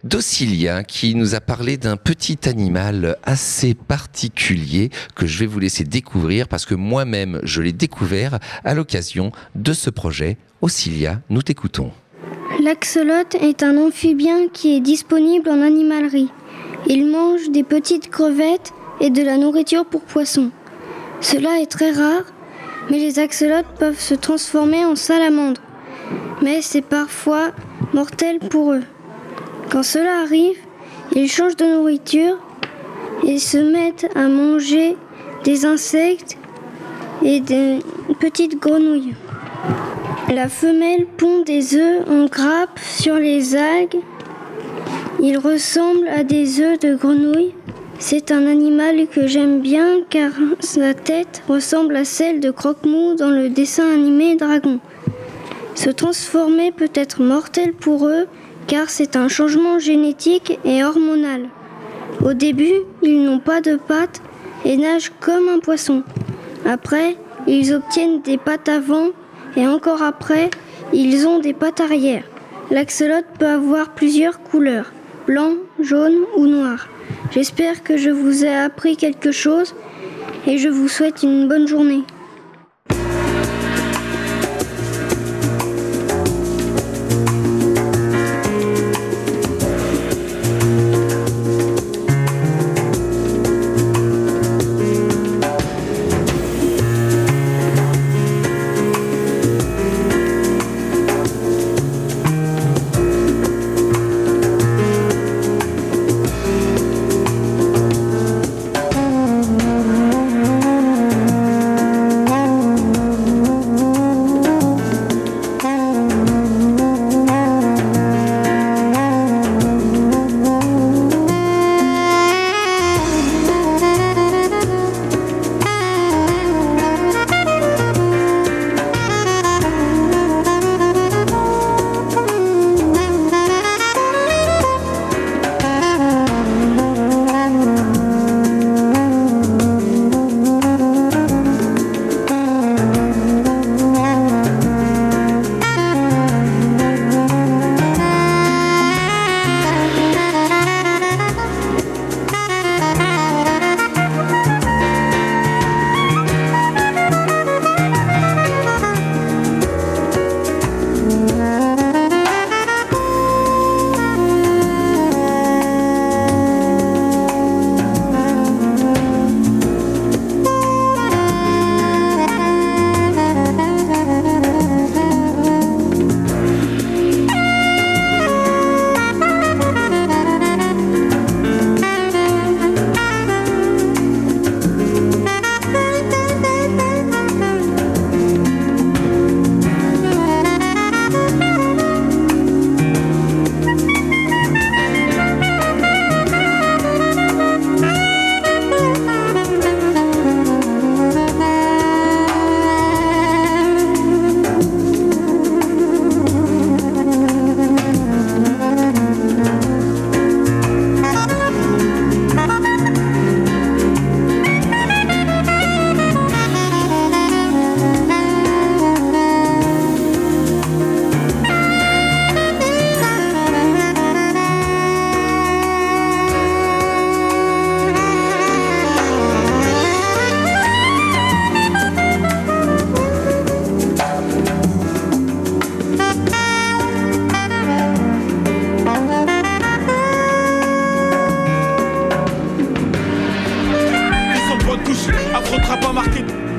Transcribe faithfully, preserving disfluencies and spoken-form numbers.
d'Ocilia qui nous a parlé d'un petit animal assez particulier que je vais vous laisser découvrir parce que moi-même je l'ai découvert à l'occasion de ce projet. Ocilia, nous t'écoutons. L'axolote est un amphibien qui est disponible en animalerie. Il mange des petites crevettes et de la nourriture pour poissons. Cela est très rare, mais les axolotes peuvent se transformer en salamandres. Mais c'est parfois mortel pour eux. Quand cela arrive, ils changent de nourriture et se mettent à manger des insectes et des petites grenouilles. La femelle pond des œufs en grappe sur les algues. Il ressemble à des œufs de grenouille. C'est un animal que j'aime bien car sa tête ressemble à celle de Croque-Mou dans le dessin animé Dragon. Se transformer peut être mortel pour eux car c'est un changement génétique et hormonal. Au début, ils n'ont pas de pattes et nagent comme un poisson. Après, ils obtiennent des pattes avant et encore après, ils ont des pattes arrière. L'axolote peut avoir plusieurs couleurs, blanc, jaune ou noir. J'espère que je vous ai appris quelque chose et je vous souhaite une bonne journée. Affrontera pas marqué